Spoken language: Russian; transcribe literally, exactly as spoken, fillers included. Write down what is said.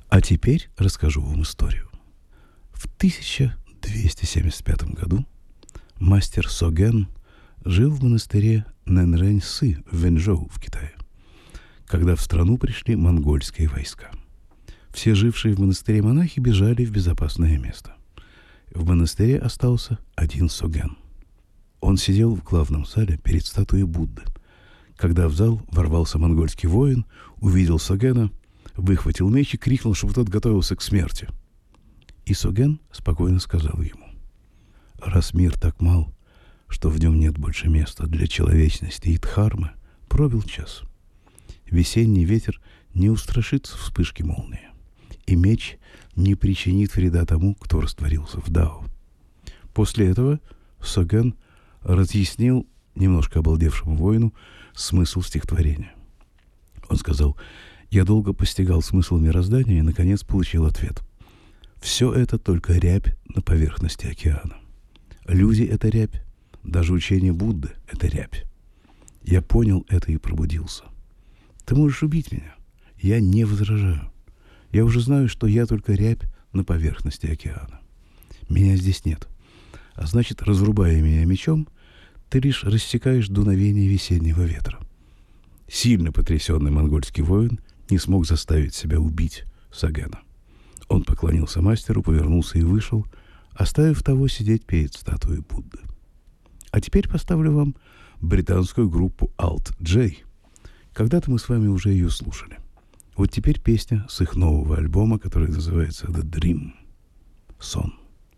А теперь расскажу вам историю. В тысяча двести семьдесят пятом году мастер Соген жил в монастыре Нэнрэньсы в Вэньчжоу в Китае, когда в страну пришли монгольские войска. Все жившие в монастыре монахи бежали в безопасное место. В монастыре остался один Соген. Он сидел в главном зале перед статуей Будды. Когда в зал ворвался монгольский воин, увидел Согена, выхватил меч и крикнул, чтобы тот готовился к смерти. И Соген спокойно сказал ему: «Раз мир так мал, что в нем нет больше места для человечности и дхармы, пробил час. Весенний ветер не устрашится вспышки молнии, и меч не причинит вреда тому, кто растворился в дао». После этого Соген разъяснил немножко обалдевшему воину смысл стихотворения. Он сказал: «Я долго постигал смысл мироздания и, наконец, получил ответ. Все это только рябь на поверхности океана. Люди — это рябь, даже учение Будды — это рябь. Я понял это и пробудился. Ты можешь убить меня, я не возражаю. Я уже знаю, что я только рябь на поверхности океана. Меня здесь нет. А значит, разрубая меня мечом, ты лишь рассекаешь дуновение весеннего ветра». Сильно потрясенный монгольский воин не смог заставить себя убить Согена. Он поклонился мастеру, повернулся и вышел, оставив того сидеть перед статуей Будды. А теперь поставлю вам британскую группу Alt J. Когда-то мы с вами уже ее слушали. Вот теперь песня с их нового альбома, который называется The Dream. Сон.